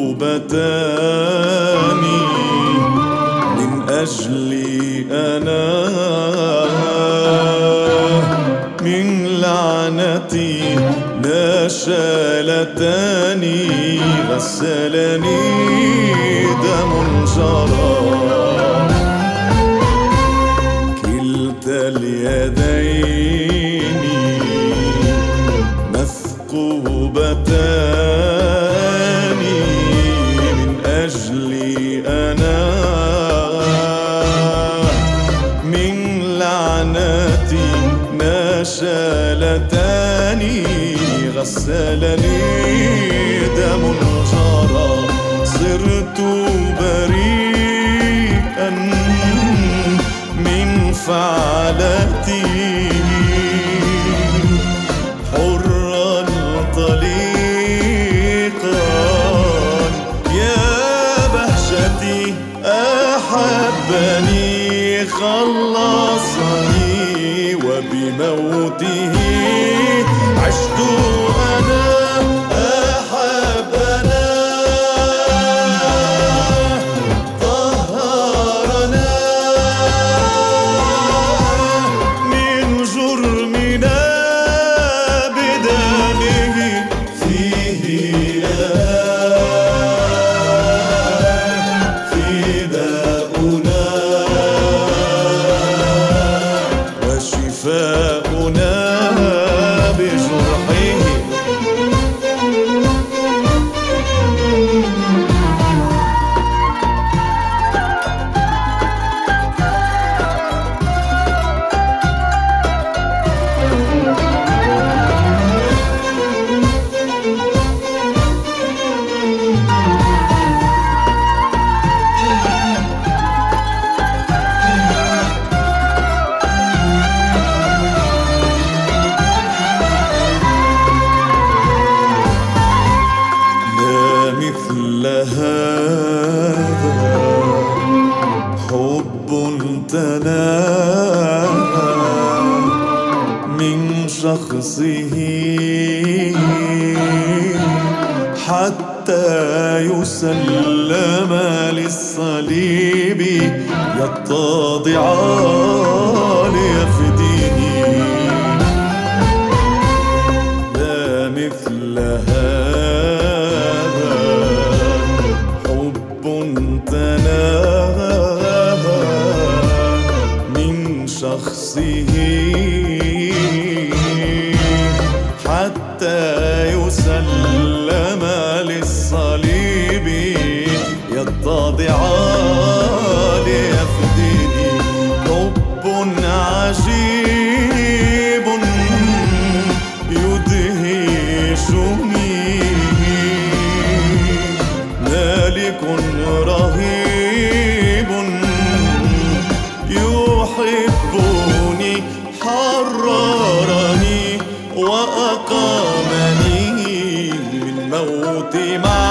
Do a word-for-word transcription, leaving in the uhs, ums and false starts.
توبتان من أجلي أنا من لعنتي نشالتان غسلني دم جرى كلتا اليدين مثقوبتان من أجلي أنا من لعنتي نشالتان غسلني دم جرى صرت بريئا من فعلتي حرا طليقا يا بهجتي أحبني خلصني وبموته عشت أنا أحبنا طهرنا من جرمنا بدمه فيه فداؤنا وشفاؤنا بجرحه مثل هذا حب تناهى من شخصه حتى يسلم للصليب يتضع ليفديه لا مثل هذا حب تناهى من شخصه حتى يسلم للصليب يتضع ليفديه حب عجيب يدهشني مالك رهيب يحبني حررني وأقامني من موت مع